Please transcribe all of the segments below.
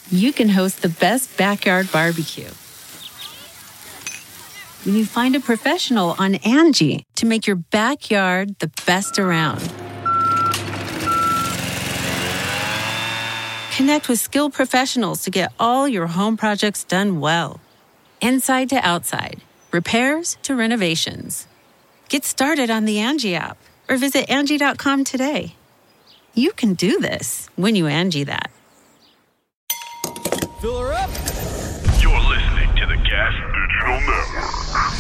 you can host the best backyard barbecue. When you find a professional on Angie to make your backyard the best around. Connect with skilled professionals to get all your home projects done well. Inside to outside, repairs to renovations. Get started on the Angie app or visit Angie.com today. You can do this when you Angie that. Fill her up. You're listening to the Gas Digital Network.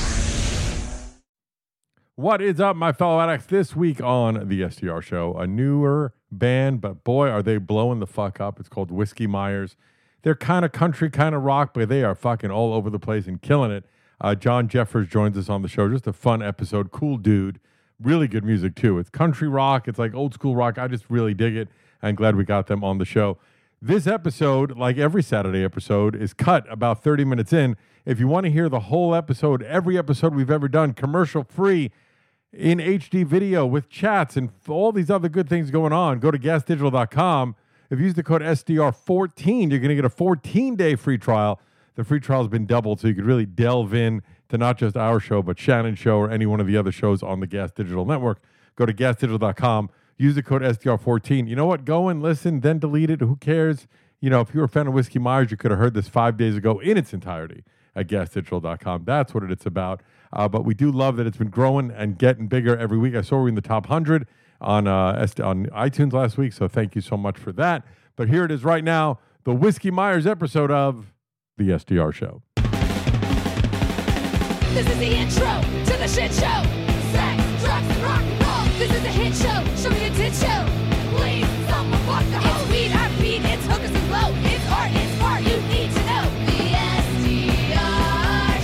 What is up, my fellow addicts? This week on the SDR Show, a newer band, but boy, are they blowing the fuck up. It's called Whiskey Myers. They're kind of country, kind of rock, but they are fucking all over the place and killing it. John Jeffers joins us on the show. Just a fun episode. Cool dude. Really good music, too. It's country rock. It's like old school rock. I just really dig it. I'm glad we got them on the show. This episode, like every Saturday episode, is cut about 30 minutes in. If you want to hear the whole episode, every episode we've ever done, commercial-free, in HD video with chats and all these other good things going on, go to gasdigital.com. If you use the code SDR14, you're going to get a 14-day free trial. The free trial has been doubled, so you could really delve in to not just our show, but Shannon's show or any one of the other shows on the Gas Digital Network. Go to gasdigital.com. Use the code SDR14. You know what? Go and listen, then delete it. Who cares? You know, if you were a fan of Whiskey Myers, you could have heard this 5 days ago in its entirety at gasdigital.com. That's what it's about. But we do love that it's been growing and getting bigger every week. I saw we're in the top 100 on iTunes last week, so thank you so much for that. But here it is right now, the Whiskey Myers episode of the SDR Show. This is the intro to the shit show. Sex, drugs, and rock and roll. This is a hit show. Show me a tit show. Please, someone fuck the hoe. It's weed, our beat, it's hookers and blow. It's art you need to know. The SDR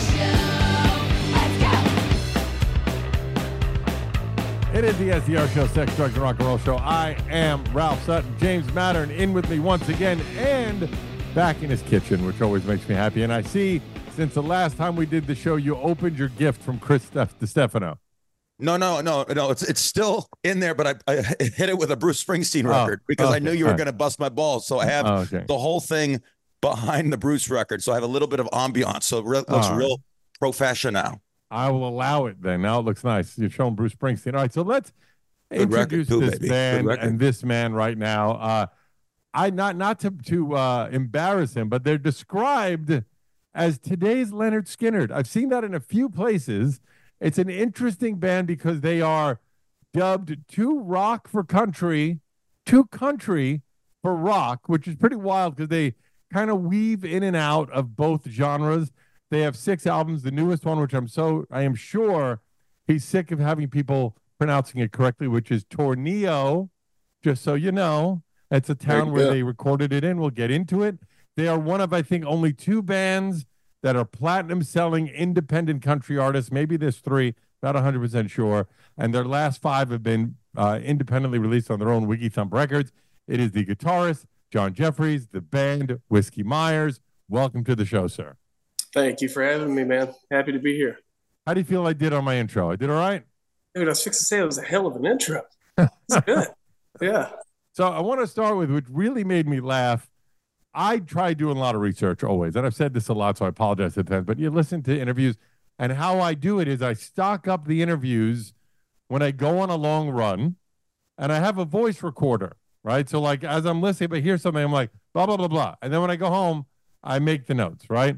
Show. Let's go. It is the SDR Show, Sex, Drugs, and Rock and Roll Show. I am Ralph Sutton. James Mattern in with me once again and back in his kitchen, which always makes me happy. And I see, since the last time we did the show, you opened your gift from Chris DiStefano. No. It's still in there, but I hit it with a Bruce Springsteen record because I knew you were going to bust my balls. So I have the whole thing behind the Bruce record. So I have a little bit of ambiance. So it looks real professional. I will allow it then. Now it looks nice. You're showing Bruce Springsteen. All right, so let's introduce this band and this man right now. I not to embarrass him, but they're described as today's Leonard Skinner. I've seen that in a few places. It's an interesting band because they are dubbed too rock for country, too country for rock, which is pretty wild because they kind of weave in and out of both genres. They have 6 albums. The newest one, which I am sure he's sick of having people pronouncing it correctly, which is Tornillo. Just so you know, it's a town where they recorded it in. We'll get into it. They are one of, I think, only 2 bands that are platinum-selling independent country artists. Maybe there's 3, not 100% sure. And their last 5 have been independently released on their own Wiggy Thump Records. It is the guitarist, John Jeffries, the band, Whiskey Myers. Welcome to the show, sir. Thank you for having me, man. Happy to be here. How do you feel I did on my intro? I did all right? Dude, I was fixing to say it was a hell of an intro. It's good. Yeah. So I want to start with what really made me laugh. I try doing a lot of research always, and I've said this a lot, so I apologize at that. But you listen to interviews, and how I do it is I stock up the interviews when I go on a long run, and I have a voice recorder, right? So, like, as I'm listening, but hear something, I'm like, blah, blah, blah, blah. And then when I go home, I make the notes, right?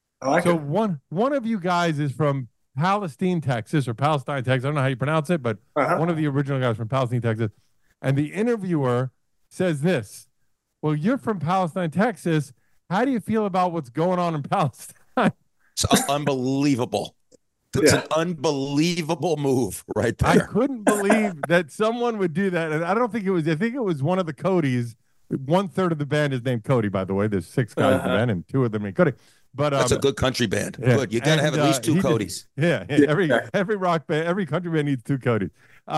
One of you guys is from Palestine, Texas, or Palestine, Texas. I don't know how you pronounce it, but one of the original guys from Palestine, Texas. And the interviewer says this: well, you're from Palestine, Texas. How do you feel about what's going on in Palestine? It's unbelievable. It's an unbelievable move right there. I couldn't believe that someone would do that. And I think it was one of the Codys. 1/3 of the band is named Cody, by the way. There's 6 guys in the band, and 2 of them named Cody. But that's a good country band. Yeah. Good. You got to have at least 2 Codys. Every rock band, every country band needs 2 Codys.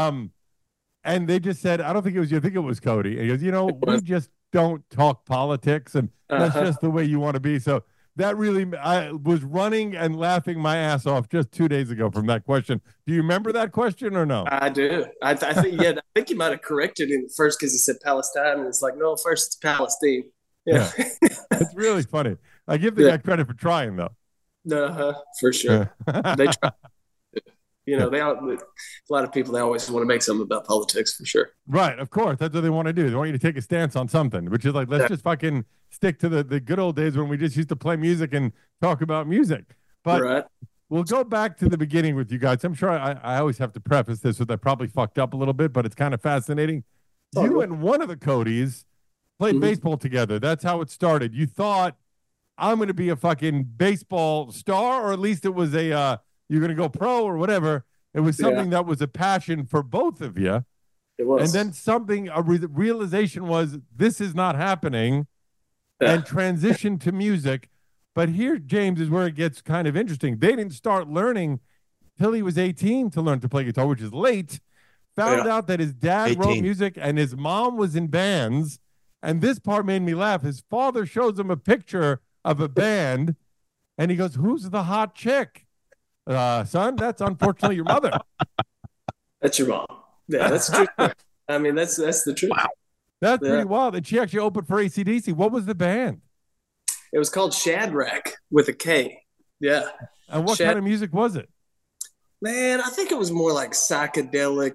And they just said, I don't think it was you. I think it was Cody. And he goes, we just don't talk politics, and that's just the way you want to be. So that really, I was running and laughing my ass off just 2 days ago from that question. Do you remember that question or no? I do. I think, I think you might have corrected him first because he said Palestine, and it's like, no, first it's Palestine. Yeah. It's really funny. I give the guy credit for trying, though. For sure. They try. You know, a lot of people, they always want to make something about politics, for sure. Right, of course. That's what they want to do. They want you to take a stance on something, which is like, let's just fucking stick to the good old days when we just used to play music and talk about music. But we'll go back to the beginning with you guys. I'm sure I always have to preface this with I probably fucked up a little bit, but it's kind of fascinating. You and one of the Codys played baseball together. That's how it started. You thought, I'm going to be a fucking baseball star, or at least it was you're going to go pro or whatever. It was something that was a passion for both of you. It was. And then realization was, this is not happening, and transition to music. But here, James, is where it gets kind of interesting. They didn't start learning till he was 18 to learn to play guitar, which is late. Found out that his dad wrote music and his mom was in bands. And this part made me laugh. His father shows him a picture of a band, and he goes, "Who's the hot chick?" Son, that's unfortunately your mother. That's your mom. Yeah, that's true. I mean, that's the truth. Wow. That's pretty wild. And she actually opened for AC/DC. What was the band? It was called Shadrach with a K. Yeah. And what kind of music was it? Man, I think it was more like psychedelic,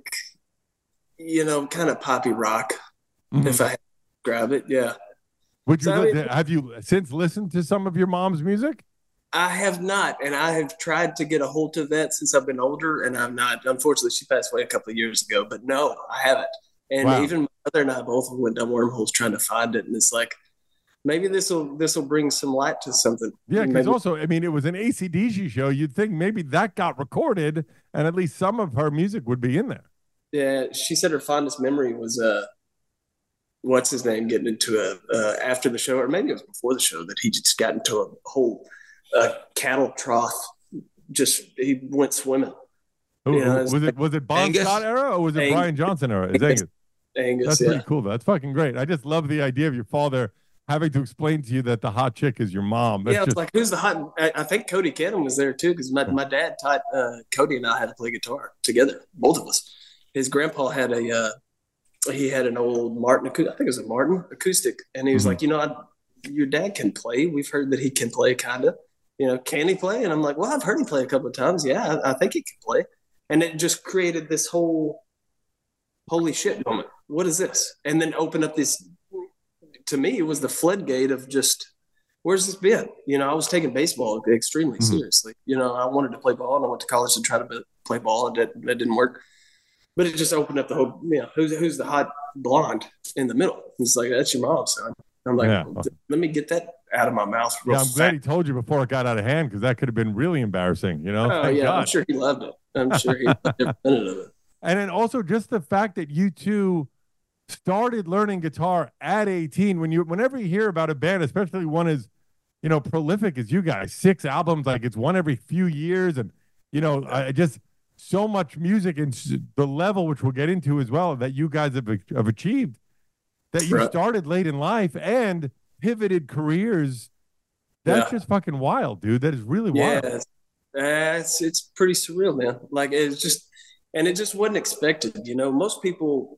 kind of poppy rock, if I had to grab it. Yeah. Have you since listened to some of your mom's music? I have not, and I have tried to get a hold of that since I've been older, and I'm not. Unfortunately, she passed away a couple of years ago, but no, I haven't. And even my mother and I both went down wormholes trying to find it, and it's like, maybe this will bring some light to something. Yeah, because also, I mean, it was an AC/DC show. You'd think maybe that got recorded, and at least some of her music would be in there. Yeah, she said her fondest memory was what's his name getting into after the show, or maybe it was before the show, that he just got into a whole cattle trough. Just he went swimming. Was it Bon Scott era or was it Brian Johnson era? It's Angus. That's pretty cool. That's fucking great. I just love the idea of your father having to explain to you that the hot chick is your mom. It's like, who's the hot? I think Cody Cannon was there too, because my dad taught Cody and I how to play guitar together, both of us. His grandpa had he had an old Martin, I think it was a Martin acoustic, and he was like, your dad can play. We've heard that he can play, kind of. Can he play? And I'm like, well, I've heard him play a couple of times. Yeah, I think he can play. And it just created this whole holy shit moment. What is this? And then open up this, to me, it was the floodgate of just, where's this been? I was taking baseball extremely seriously. I wanted to play ball, and I went to college to try to play ball, and that didn't work. But it just opened up the whole, who's the hot blonde in the middle? It's like, that's your mom, son. I'm like, let me get that out of my mouth real I'm glad he told you before it got out of hand, because that could have been really embarrassing, Oh, yeah, God. I'm sure he loved it. I'm sure he loved every minute of it. And then also just the fact that you two started learning guitar at 18. Whenever you hear about a band, especially one as, prolific as you guys, 6 albums, like it's one every few years, and, I just so much music and the level, which we'll get into as well, that you guys have achieved, that you started late in life and pivoted careers. That's just fucking wild, dude. That is really wild. It's pretty surreal, man. Like, it's just, and it just wasn't expected. Most people,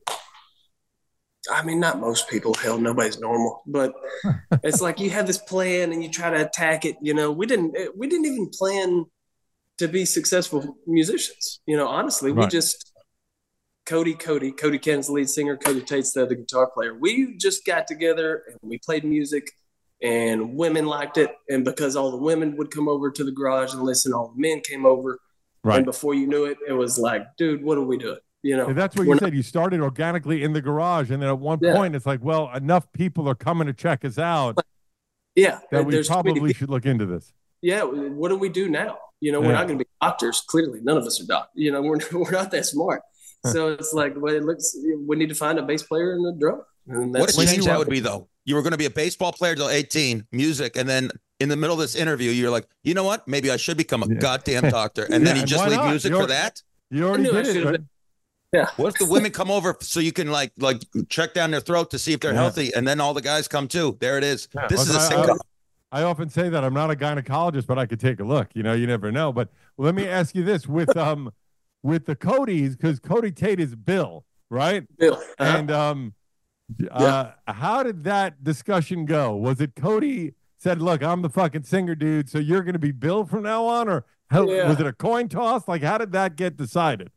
I mean, not most people, hell, nobody's normal, but it's like you have this plan and you try to attack it. We didn't even plan to be successful musicians. Honestly, we just, Cody Cannon's the lead singer, Cody Tate's the other guitar player. We just got together and we played music, and women liked it. And because all the women would come over to the garage and listen, all the men came over. Right. And before you knew it, it was like, dude, what are we doing? And that's what you said. You started organically in the garage. And then at one point it's like, well, enough people are coming to check us out. Yeah. That we probably should look into this. Yeah. What do we do now? We're not going to be doctors. Clearly, none of us are doctors. We're not that smart. So it's like, well, we need to find a bass player and a drummer. What a change that would be, though. You were going to be a baseball player till 18, music, and then in the middle of this interview, you're like, you know what? Maybe I should become a goddamn doctor. And then you just leave music for that? You already did it. Right? Yeah. What if the women come over so you can like check down their throat to see if they're healthy, and then all the guys come too? There it is. Yeah. This is a sitcom. I often say that I'm not a gynecologist, but I could take a look. You never know. But let me ask you this: with the Codys, because Cody Tate is Bill, right? Bill. And How did that discussion go? Was it Cody said, "Look, I'm the fucking singer, dude, so you're going to be Bill from now on," or was it a coin toss? Like, how did that get decided?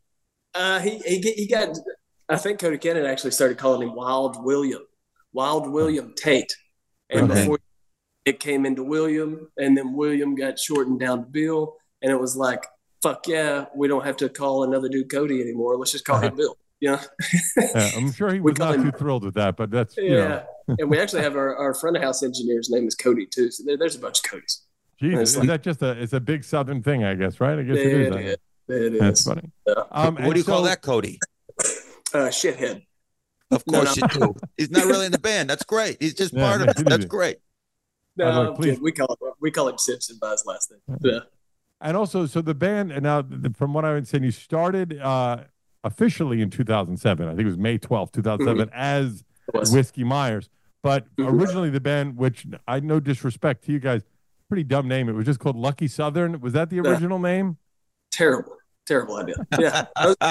He got. I think Cody Cannon actually started calling him Wild William Tate, and before it came into William, and then William got shortened down to Bill, and it was like, fuck yeah, we don't have to call another dude Cody anymore. Let's just call him Bill. Yeah, I'm sure he was not too thrilled with that, but that's you know. And we actually have our front of house engineer's name is Cody too. So there's a bunch of Codys. Jesus, is that just it's a big Southern thing, I guess, right? I guess it is. It is. That's funny. What do you call that, Cody? Shithead. Of course you do. He's not really in the band. That's great. He's just part of it. That's great. No, we call him Simpson by his last name. Yeah. And also, so the band, and now from what I understand, you started officially in 2007. I think it was May 12th, 2007, as Whiskey Myers. But originally the band, which I no disrespect to you guys, pretty dumb name. It was just called Lucky Southern. Was that the original name? Terrible idea. Yeah.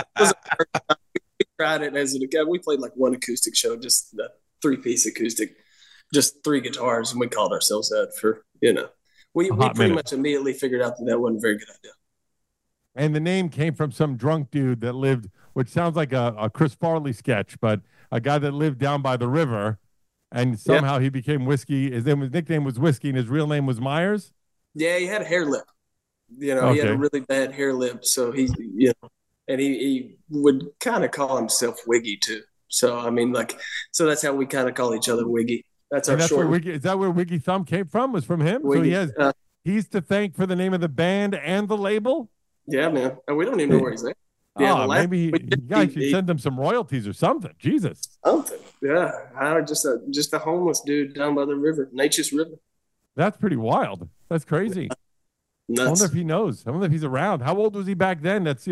We tried it as we played like one acoustic show, just a 3-piece acoustic, just 3 guitars, and we called ourselves that for, we pretty much immediately figured out that wasn't a very good idea. And the name came from some drunk dude that lived, which sounds like a Chris Farley sketch, but a guy that lived down by the river, and somehow he became Whiskey. His nickname was Whiskey, and his real name was Myers? Yeah, he had a hair lip. He had a really bad hair lip, so and he would kind of call himself Wiggy too. So I mean, so that's how we kind of call each other Wiggy. That's our short. Is that where Wiggy Thumb came from? Was from him? Wiggy, so he's to thank for the name of the band and the label. Yeah, man. And we don't even know where he's at. Yeah, maybe you guys should send him some royalties or something. Jesus. Something. Yeah. Just a homeless dude down by the river, Nature's River. That's pretty wild. That's crazy. Nuts. I wonder if he knows. I wonder if he's around. How old was he back then? That's,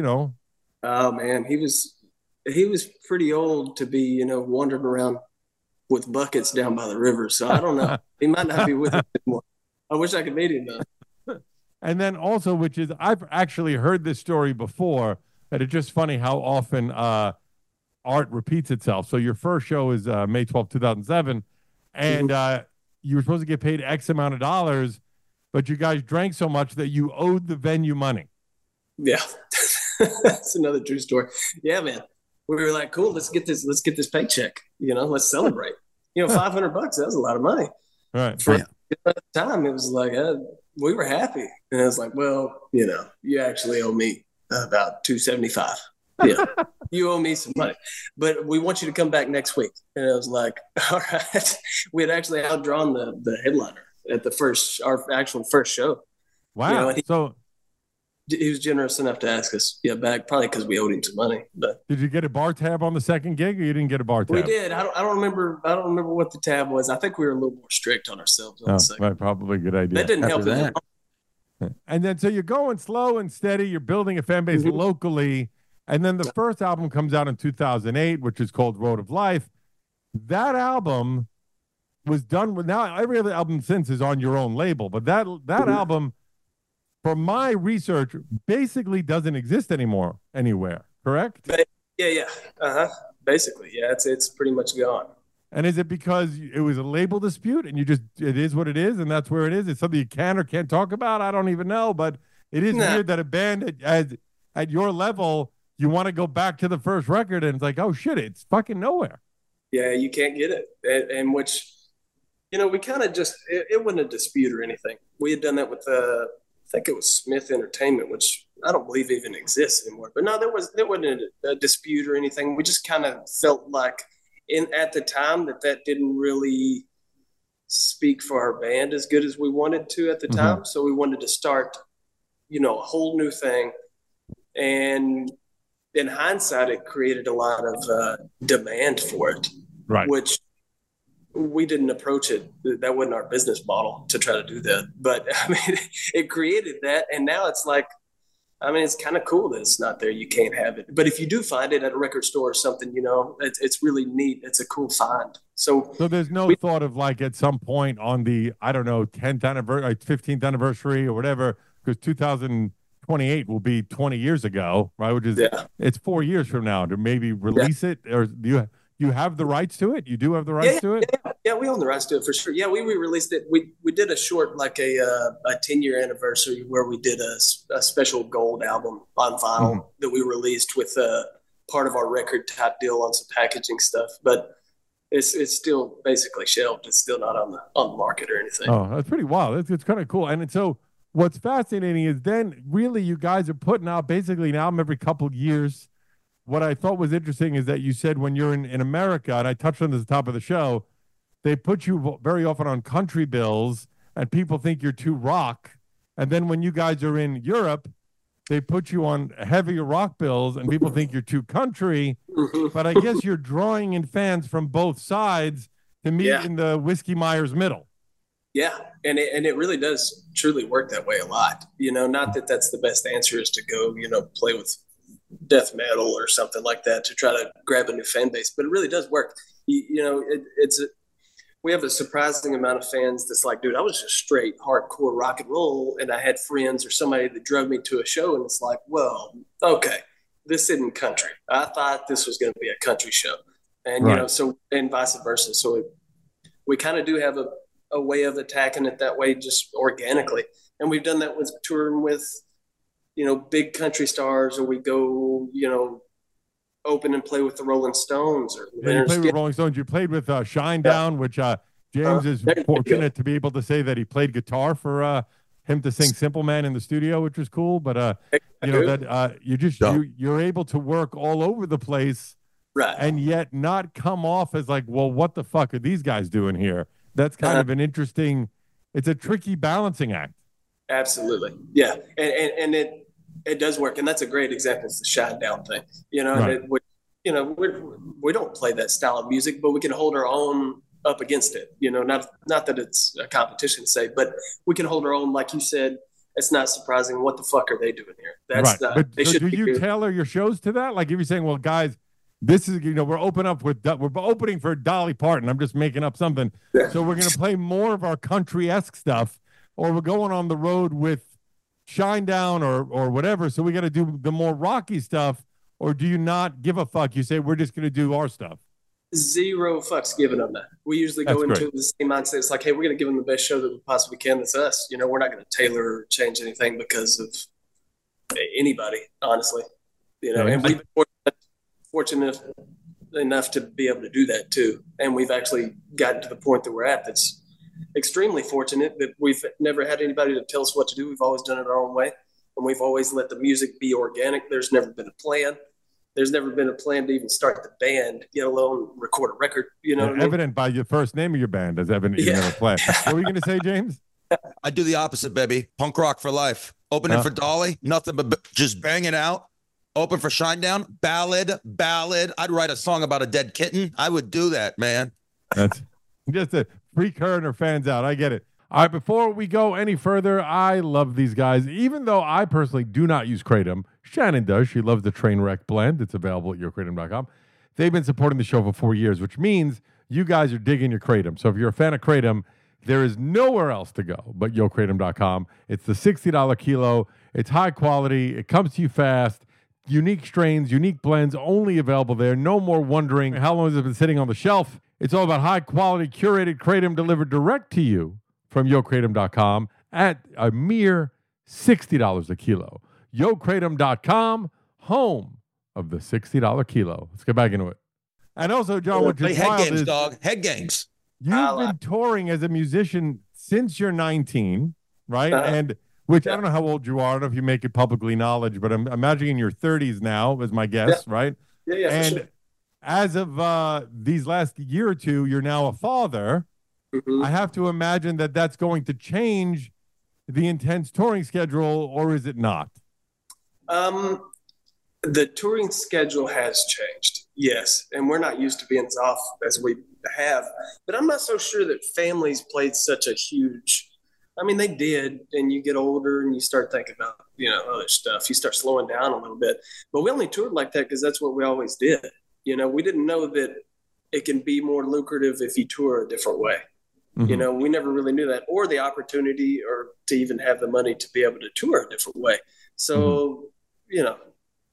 Oh man, he was pretty old to be, wandering around with buckets down by the river. So I don't know. He might not be with us anymore. I wish I could meet him though. And then also, which is, I've actually heard this story before, that it's just funny how often art repeats itself. So your first show is May 12th, 2007, and you were supposed to get paid X amount of dollars, but you guys drank so much that you owed the venue money. Yeah. That's another true story. Yeah, man. We were like, cool, let's get this paycheck. Let's celebrate. $500, that was a lot of money. Right. For the time, it was like, we were happy. And I was like, well, you actually owe me about $275. Yeah. You owe me some money. But we want you to come back next week. And I was like, all right. We had actually outdrawn the headliner at our actual first show. Wow. So he was generous enough to ask us back, probably because we owed him some money. But did you get a bar tab on the second gig, or you didn't get a bar tab? We did. I don't remember what the tab was. I think we were a little more strict on ourselves on the second. Right, probably a good idea. That didn't help that. And then so you're going slow and steady. You're building a fan base locally, and then the first album comes out in 2008, which is called Road of Life. That album was done with. Now every other album since is on your own label, but that album, from my research, basically doesn't exist anymore anywhere, correct? Yeah. Basically, yeah, it's pretty much gone. And is it because it was a label dispute and it is what it is and that's where it is? It's something you can or can't talk about? I don't even know, but it is weird that a band at your level, you want to go back to the first record and it's like, oh shit, it's fucking nowhere. Yeah, you can't get it. And which, we kind of just, it wasn't a dispute or anything. We had done that with I think it was Smith Entertainment, which I don't believe even exists anymore. But no, there wasn't a dispute or anything. We just kind of felt like at the time that didn't really speak for our band as good as we wanted to at the time. So we wanted to start, a whole new thing. And in hindsight, it created a lot of demand for it, right? Which we didn't approach it. That wasn't our business model to try to do that. But I mean, it created that. And now it's like, it's kind of cool that it's not there. You can't have it. But if you do find it at a record store or something, it's really neat. It's a cool find. So there's no thought of at some point on the, I don't know, 10th anniversary, 15th anniversary or whatever, because 2028 will be 20 years ago, right? Which is, it's 4 years from now to maybe release it. Or do You have the rights to it? You do have the rights to it? Yeah, we own the rights to it for sure. Yeah, we released it. We did a short, like a 10-year anniversary where we did a special gold album on vinyl that we released with part of our record type deal on some packaging stuff. But it's still basically shelved. It's still not on the market or anything. Oh, that's pretty wild. It's kind of cool. And so what's fascinating is then really you guys are putting out basically an album every couple of years. What I thought was interesting is that you said when you're in America, and I touched on this at the top of the show, they put you very often on country bills and people think you're too rock. And then when you guys are in Europe, they put you on heavier rock bills and people think you're too country. But I guess you're drawing in fans from both sides to meet in the Whiskey Myers middle. Yeah, and it really does truly work that way a lot. Not that that's the best answer is to go, play with death metal or something like that to try to grab a new fan base, but it really does work. We have a surprising amount of fans that's like, dude, I was just straight hardcore rock and roll, and I had friends or somebody that drove me to a show, and it's like, well, okay, this isn't country. I thought this was going to be a country show, and so and vice versa. So we kind of do have a way of attacking it that way, just organically, and we've done that with touring with big country stars, or we go, open and play with the Rolling Stones. Or you played with Rolling Stones. You played with Shinedown, which James is fortunate to be able to say that he played guitar for him to sing Simple Man in the studio, which was cool. But you're able to work all over the place, right? And yet not come off as like, well, what the fuck are these guys doing here? That's kind of an interesting. It's a tricky balancing act. Absolutely, yeah, and it does work, and that's a great example. It's the Shinedown thing, Right. We don't play that style of music, but we can hold our own up against it. Not that it's a competition to say, but we can hold our own. Like you said, it's not surprising. What the fuck are they doing here? That's right. Not. Do you tailor your shows to that? Like if you're saying, well, guys, this is we're opening for Dolly Parton. I'm just making up something. Yeah. So we're going to play more of our country-esque stuff, or we're going on the road with Shinedown or whatever, so we got to do the more rocky stuff, or do you not give a fuck? You say we're just going to do our stuff. Zero fucks given on that. We usually go into the same mindset. It's like, hey, we're going to give them the best show that we possibly can. That's us. We're not going to tailor or change anything because of anybody, honestly. And we've been fortunate enough to be able to do that too. And we've actually gotten to the point that we're at that's extremely fortunate that we've never had anybody to tell us what to do. We've always done it our own way, and we've always let the music be organic. There's never been a plan. There's never been a plan to even start the band, let alone record a record. Evident by your first name of your band as evident you never planned. What were you going to say, James? I do the opposite, baby. Punk rock for life. Opening for Dolly, nothing but just banging out. Open for Shinedown, ballad. I'd write a song about a dead kitten. I would do that, man. That's just a freak her and her fans out. I get it. All right, before we go any further, I love these guys. Even though I personally do not use Kratom, Shannon does. She loves the Trainwreck blend. It's available at yourkratom.com. They've been supporting the show for 4 years, which means you guys are digging your Kratom. So if you're a fan of Kratom, there is nowhere else to go but yourkratom.com. It's the $60 kilo. It's high quality. It comes to you fast. Unique strains, unique blends, only available there. No more wondering how long has it been sitting on the shelf. It's all about high-quality, curated Kratom delivered direct to you from YoKratom.com at a mere $60 a kilo. YoKratom.com, home of the $60 kilo. Let's get back into it. And also, John, what you're head games, dog. Head games. You've been touring as a musician since you're 19, right? And which I don't know how old you are. I don't know if you make it publicly knowledge, but I'm imagining in your 30s now, is my guess, right? Yeah, and for sure. As of these last year or two, you're now a father. Mm-hmm. I have to imagine that that's going to change the intense touring schedule, or is it not? The touring schedule has changed, yes. And we're not used to being as off as we have. But I'm not so sure that families played such a huge... I mean, they did, and you get older and you start thinking about, other stuff. You start slowing down a little bit. But we only toured like that because that's what we always did. We didn't know that it can be more lucrative if you tour a different way. Mm-hmm. We never really knew that, or the opportunity, or to even have the money to be able to tour a different way. So,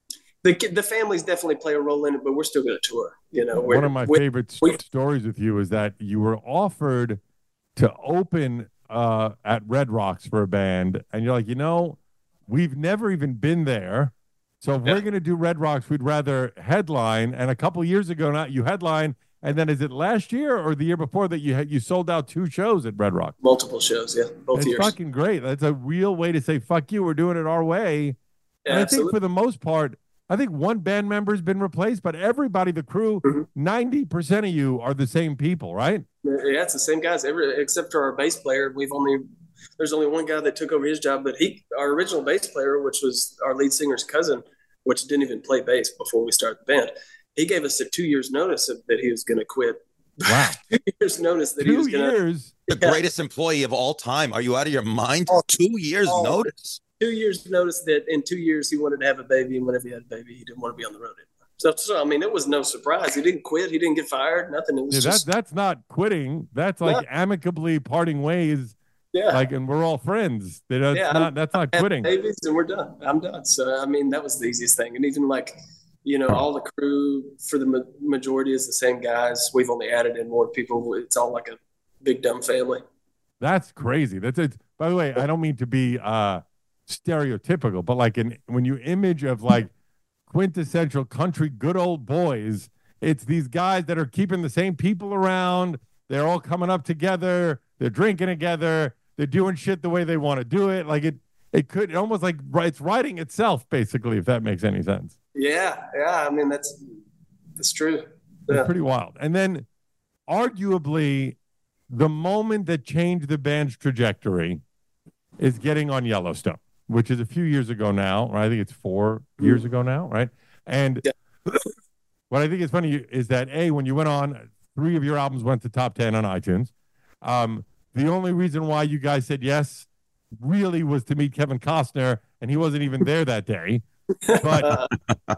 the families definitely play a role in it, but we're still going to tour. One of my favorite stories with you is that you were offered to open at Red Rocks for a band, and you're like, we've never even been there. So if we're going to do Red Rocks, we'd rather headline. And a couple of years ago, now you headline. And then is it last year or the year before that you sold out 2 shows at Red Rock? Multiple shows, yeah. Both years. It's fucking great. That's a real way to say, fuck you, we're doing it our way. Yeah, and I think for the most part, I think one band member's been replaced, but everybody, the crew, 90% of you are the same people, right? Yeah, it's the same guys. Except for our bass player, there's only one guy that took over his job, but our original bass player, which was our lead singer's cousin, which didn't even play bass before we started the band, he gave us a 2 years notice that he was going to quit. Wow. 2 years notice that he was going to. 2 years? The greatest employee of all time. Are you out of your mind? 2 years notice. 2 years notice that in 2 years he wanted to have a baby, and whenever he had a baby, he didn't want to be on the road anymore. So I mean, it was no surprise. He didn't quit. He didn't get fired. Nothing. It was that's not quitting. That's like amicably parting ways. Yeah. Like, and we're all friends. That's not quitting. Babies and we're done. I'm done. So I mean, that was the easiest thing. And even like, all the crew for the majority is the same guys. We've only added in more people. It's all like a big dumb family. That's crazy. That's it. By the way, I don't mean to be stereotypical, but like when you image of like quintessential country good old boys, it's these guys that are keeping the same people around. They're all coming up together. They're drinking together. They're doing shit the way they want to do it. Like it could almost like it's writing itself, basically, if that makes any sense. Yeah. I mean, that's true. It's pretty wild. And then arguably the moment that changed the band's trajectory is getting on Yellowstone, which is a few years ago now. Right? I think it's 4 years ago now, right? And what I think is funny is that, when you went on, 3 of your albums went to top 10 on iTunes. The only reason why you guys said yes really was to meet Kevin Costner, and he wasn't even there that day. But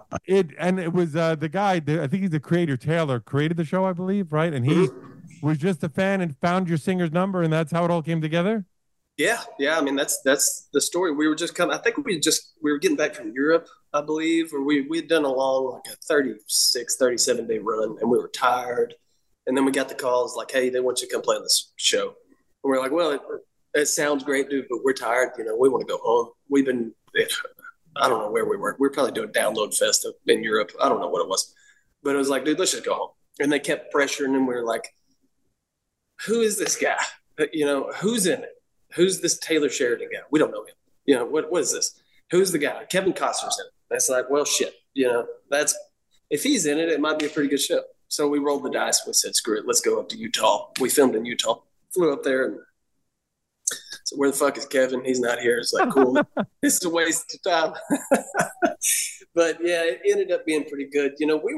it was the guy, I think he's the creator, Taylor, created the show, I believe, right? And he was just a fan and found your singer's number, and that's how it all came together? Yeah. I mean, that's the story. We were just coming. I think we were getting back from Europe, I believe, or we had done a long, like a 36, 37 day run, and we were tired. And then we got the calls like, hey, they want you to come play on this show. And we're like, well, it sounds great, dude, but we're tired. We want to go home. I don't know where we were. We were probably doing Download Fest in Europe. I don't know what it was. But it was like, dude, let's just go home. And they kept pressuring, and we were like, who is this guy? Who's in it? Who's this Taylor Sheridan guy? We don't know him. What is this? Who's the guy? Kevin Costner's in it. That's like, well, shit. If he's in it, it might be a pretty good show. So we rolled the dice. We said, screw it. Let's go up to Utah. We filmed in Utah. Flew up there, and so where the fuck is Kevin? He's not here. It's like, cool. This is a waste of time. But yeah, it ended up being pretty good. We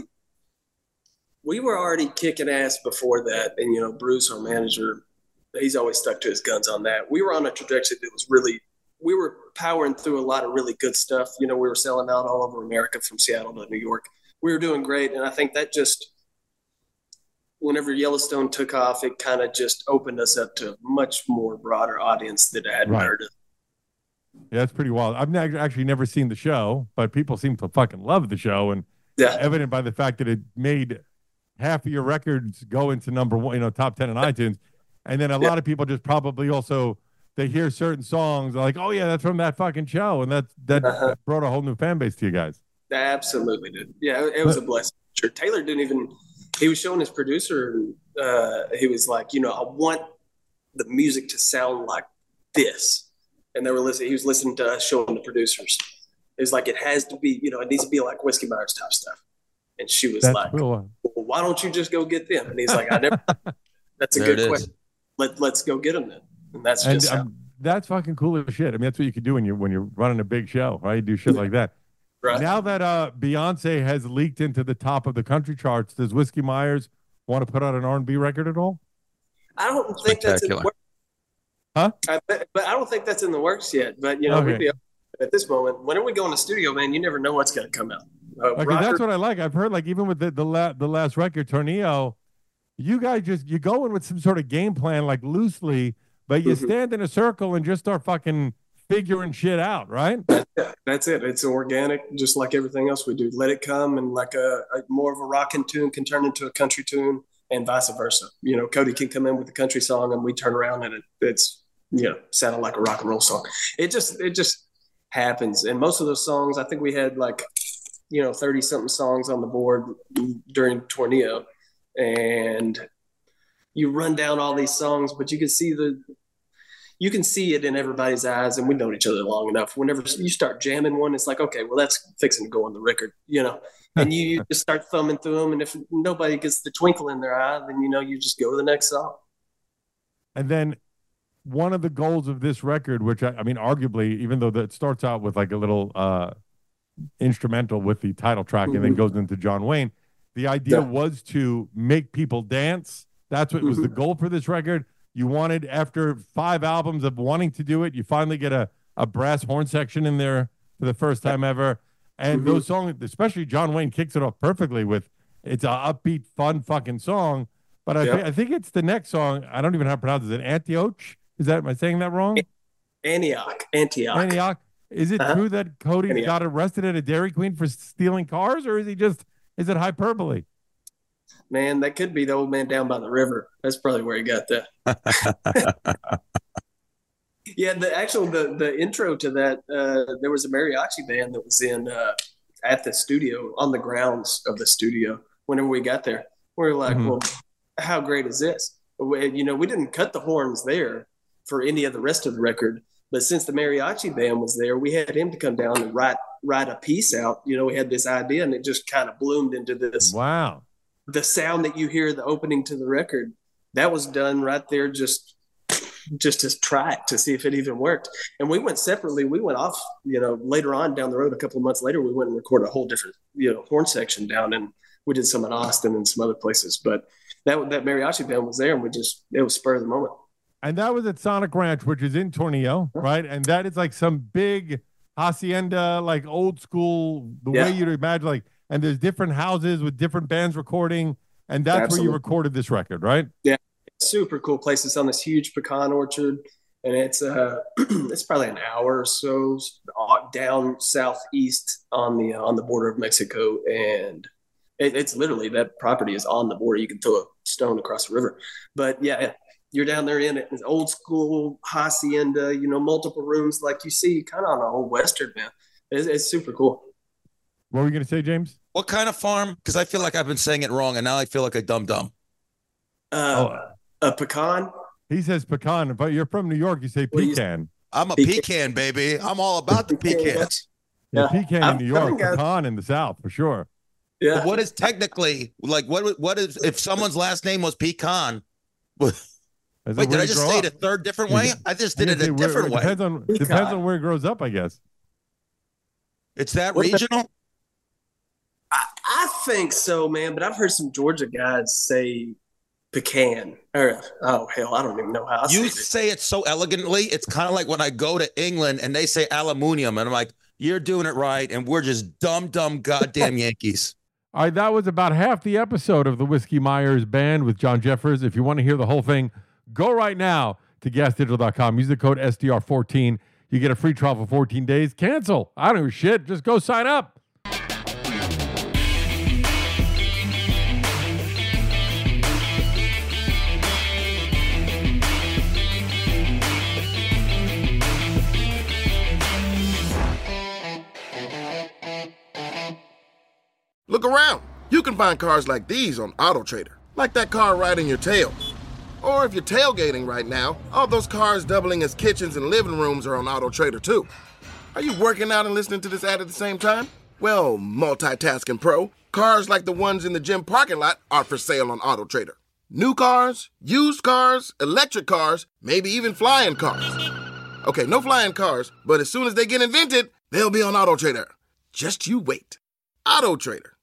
were already kicking ass before that. And, Bruce, our manager, he's always stuck to his guns on that. We were on a trajectory that was we were powering through a lot of really good stuff. We were selling out all over America from Seattle to New York. We were doing great. And I think that whenever Yellowstone took off, it kind of just opened us up to a much more broader audience that hadn't heard it. Yeah, that's pretty wild. I've actually never seen the show, but people seem to fucking love the show, and evident by the fact that it made half of your records go into number one, top 10 on iTunes. And then a lot of people just probably also, they hear certain songs, they're like, oh yeah, that's from that fucking show. And that brought a whole new fan base to you guys. Absolutely, dude. Yeah, it was a blessing. Sure. Taylor he was showing his producer, and he was like, I want the music to sound like this. And they were listening. He was listening to us showing the producers. It was like, it has to be, it needs to be like Whiskey Myers type stuff. And she was like, well, why don't you just go get them? And he's like, that's a good question. Let's go get them then. And that's that's fucking cool as shit. I mean, that's what you can do when you're running a big show, right? You do shit like that. Right. Now that Beyonce has leaked into the top of the country charts, does Whiskey Myers want to put out an R&B record at all? I don't think that's in the works. Huh? But I don't think that's in the works yet. But, we'd be at this moment. Whenever we go in the studio, man, you never know what's going to come out. That's what I like. I've heard, like, even with the last record, Tornillo, you guys you go in with some sort of game plan, like loosely, but you stand in a circle and just start fucking figuring shit out, right? That's it. It's organic, just like everything else we do. Let it come, and like a more of a rockin' tune can turn into a country tune, and vice versa. You know, Cody can come in with a country song, and we turn around and it's sounded like a rock and roll song. It just happens. And most of those songs, I think we had like 30 something songs on the board during Tornillo, and you run down all these songs, but you can see it in everybody's eyes, and we've known each other long enough. Whenever you start jamming one, it's like, okay, well, that's fixing to go on the record, and you just start thumbing through them. And if nobody gets the twinkle in their eye, then, you just go to the next song. And then one of the goals of this record, which I mean, arguably, even though it starts out with like a little instrumental with the title track and then goes into John Wayne, the idea was to make people dance. That's what was the goal for this record. You wanted, after 5 albums of wanting to do it, you finally get a brass horn section in there for the first time ever. And those songs, especially John Wayne, kicks it off perfectly with, it's an upbeat, fun fucking song. But I think it's the next song. I don't even know how to pronounce it. Is it Antioch? Am I saying that wrong? Antioch. Is it true that Cody got arrested at a Dairy Queen for stealing cars, or is it hyperbole? Man, that could be the old man down by the river. That's probably where he got that. Yeah, the intro to that, there was a mariachi band that was in at the studio, on the grounds of the studio. Whenever we got there, we were like, well, how great is this? We didn't cut the horns there for any of the rest of the record, but since the mariachi band was there, we had him to come down and write a piece out. We had this idea, and it just kind of bloomed into this. Wow. The sound that you hear, the opening to the record, that was done right there just to try it, to see if it even worked. And we went separately. We went off, later on down the road, a couple of months later, we went and recorded a whole different, horn section down, and we did some in Austin and some other places. But that mariachi band was there, and it was spur of the moment. And that was at Sonic Ranch, which is in Tornillo, right? And that is like some big hacienda, like old school, the way you'd imagine, like, and there's different houses with different bands recording, and that's where you recorded this record, right? Yeah, super cool place. It's on this huge pecan orchard, and it's it's probably an hour or so down southeast on the border of Mexico, and it's literally, that property is on the border. You can throw a stone across the river, but yeah, you're down there in it. It's old school hacienda, multiple rooms like you see kind of on an old Western, man. It's super cool. What were you going to say, James? What kind of farm? Because I feel like I've been saying it wrong, and now I feel like a dum-dum. A pecan? He says pecan, but you're from New York. You say pecan. I'm a pecan, baby. I'm all about the pecans. Yeah, pecan in New York, pecan in the South, for sure. Yeah. But what is technically, like, what is, if someone's last name was Pecan? Wait, did I just say it a third different way? I just did it a different way. Depends on where it grows up, I guess. It's that regional? I think so, man, but I've heard some Georgia guys say pecan. Or, oh, hell, I don't even know how you say it so elegantly. It's kind of like when I go to England and they say aluminium, and I'm like, you're doing it right, and we're just dumb goddamn Yankees. All right, that was about half the episode of the Whiskey Myers Band with John Jeffers. If you want to hear the whole thing, go right now to gasdigital.com. Use the code SDR14. You get a free trial for 14 days. Cancel. I don't know shit. Just go sign up. Look around. You can find cars like these on AutoTrader, like that car riding your tail. Or if you're tailgating right now, all those cars doubling as kitchens and living rooms are on AutoTrader too. Are you working out and listening to this ad at the same time? Well, multitasking pro, cars like the ones in the gym parking lot are for sale on AutoTrader. New cars, used cars, electric cars, maybe even flying cars. Okay, no flying cars, but as soon as they get invented, they'll be on AutoTrader. Just you wait. AutoTrader.